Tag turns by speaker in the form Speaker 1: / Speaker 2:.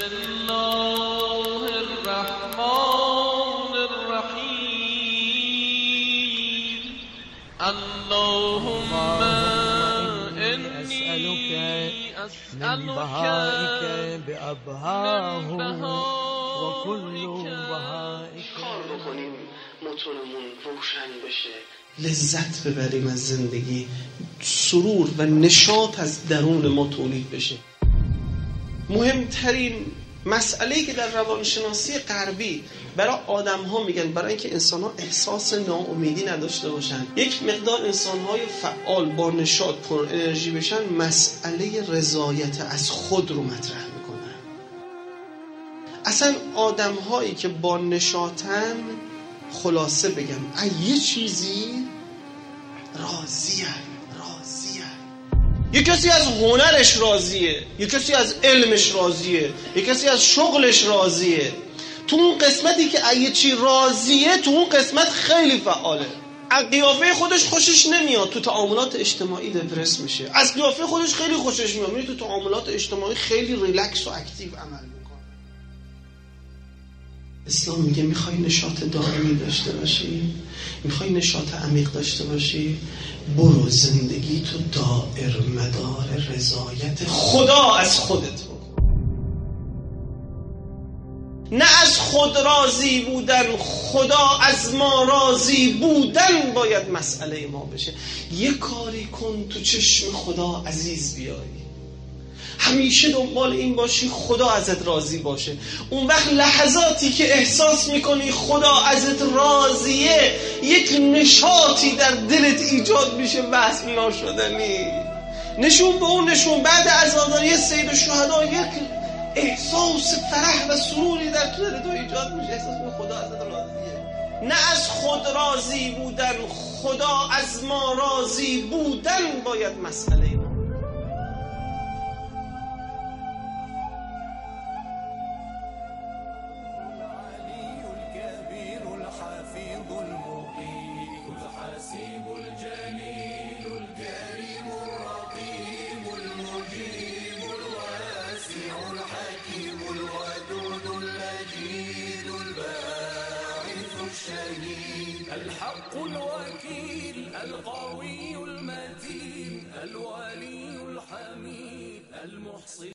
Speaker 1: الله الرحمن الرحیم اللهم انی
Speaker 2: من بهائك بأبهاه وكل بهائك.
Speaker 3: کار بکنیم موتورمون روشن بشه، لذت ببریم از زندگی، سرور و نشاط از درون ما تولید بشه. مهمترین مسئله‌ای که در روانشناسی غربی برای آدم‌ها میگن، برای اینکه انسان‌ها احساس ناامیدی نداشته باشن، یک مقدار انسان‌های فعال با نشاط پر انرژی بشن، مسئله رضایت از خود رو مطرح میکنن. اصلا آدم‌هایی که با نشاطن، خلاصه بگم یه چیزی راضیه. یک کسی از هنرش راضیه، یک کسی از علمش راضیه، یک کسی از شغلش راضیه. تو اون قسمتی که یه چی راضیه، تو اون قسمت خیلی فعاله. از قیافه خودش خوشش نمیاد، تو تعاملات اجتماعی دپرس میشه. از قیافه خودش خیلی خوشش میاد، میره تو تعاملات اجتماعی خیلی ریلکس و اکتیو عمل میکنه. اسلام میگه میخوای نشاط دائمی داشته باشی، میخوای نشاط عمیق داشته باشی، برو زندگی تو دائر مدار رضایت خدا از خودت بکن. نه از خود راضی بودن، خدا از ما راضی بودن باید مسئله ما بشه. یه کاری کن تو چشم خدا عزیز بیایی، همیشه دنبال این باشی خدا ازت راضی باشه. اون وقت لحظاتی که احساس میکنی خدا ازت راضیه، یک نشاطی در دلت ایجاد میشه وصف ناشدنی. نشون به اون نشون بعد عزاداری سید الشهدا یک احساس فرح و سروری در دلت ایجاد میشه، احساس میکنی خدا ازت راضیه. نه از خود راضی بودن، خدا از ما راضی بودن باید مسئله ما.
Speaker 4: الحق الوكيل القوي المتين الولي الحميد المحصي